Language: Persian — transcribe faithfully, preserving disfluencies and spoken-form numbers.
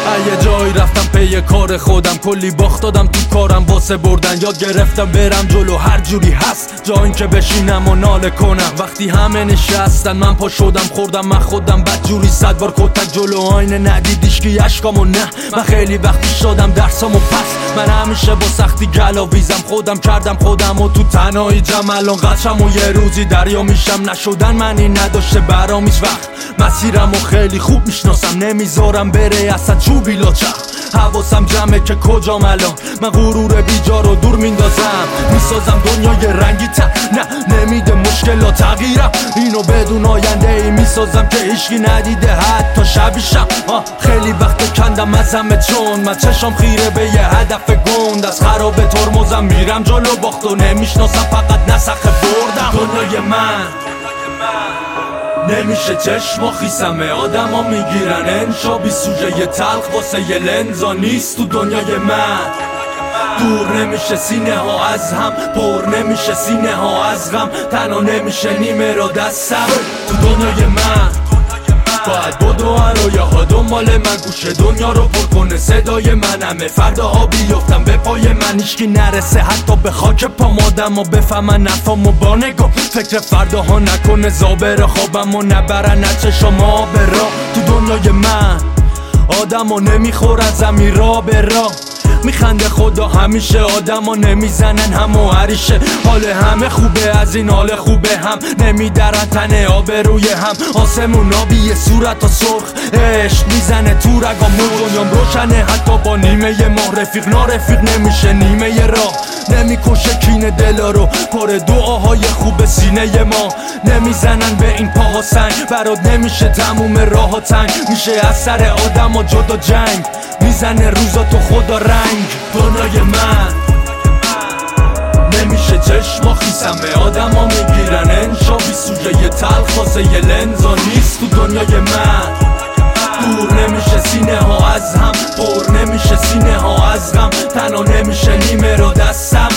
یه جایی رفتم پی کار خودم، کلی باخت دادم تو کارم واسه بردن. یاد گرفتم برم جلو هر جوری هست، جا این که بشینم و ناله کنم. وقتی همه نشستن من پا شدم خوردم من خودم بد جوری صد بار کتک جلو آینه ندیدیش که اشکامو نه. من خیلی وقتی شدم درسامو پس، من همیشه با سختی گلاویزم، خودم کردم خودم و تو تنهایی جمع. الان قدرم و یه روزی دریا میشم، نشدن منی نداشته برام هیچ وقت. مسیرم و خیلی خوب میشناسم، نمیذارم بره اصلا چوبی لاچخ. حواسم جمعه که کجام الان، من غرور بیجا رو دور میندازم. میسازم دنیای رنگی تر، نه نمیده مشکلات تغییرم. اینو بدون آینده ای میسازم که هیچکی ندیده حتی شبیشم. خیلی وقت کندم از همه چون من چشم خیره به یه هدف گند. از خراب ترمزم میرم جلو باخت و نمیشناسم فقط نسخه بردم. دنیای من نمیشه چشم و خیسمه، آدم ها میگیرن انشا بی سوژه یه تلخ واسه یه لنزا نیست تو دنیای من. دور نمیشه سینه ها از هم، پر نمیشه سینه ها از غم. تنها نمیشه نیمه را دستم تو دنیای من. باید بدو رویه ها دنبال من، گوش دنیا رو پر کنه صدای من. همه فرداها بیفتم به پای من، هیچکی نرسه حتی به خاک پام. آدم ها بفهمن نفامو با نگاه، فکر فرداها نکنه زابر خوابم و نبرن از چشما به راه. تو دنیای من آدم ها نمیخورن زمین را به راه. میخنده خدا همیشه، آدم ها نمیزنن هم و عریشه. حال همه خوبه از این حال خوبه هم، نمیدرن تنه آب روی هم. آسمون آبیه صورت ها سرخ، عشق میزنه تو رگامون. دنیام روشنه حتی با نیمه ماه، رفیق نارفیق نمیشه نیمه راه. نمیکشه کینه دلا رو، پر دعاهای خوب سینه ما. نمیزنن به این پاها سنگ، برات نمیشه تموم راه ها تنگ. میشه از سر آدم ها جدا جنگ، میزنه روزا تو خدا رنگ. دنیای من نمیشه چشم و خیسمه، آدم ها میگیرن انشا بی سوژه یه تلخ واسه یه لنزا نیست تو دنیای من. دور نمیشه سینه ها از هم، پر نمیشه سینه ها از غم. تنها نمیشه نیمه را دستم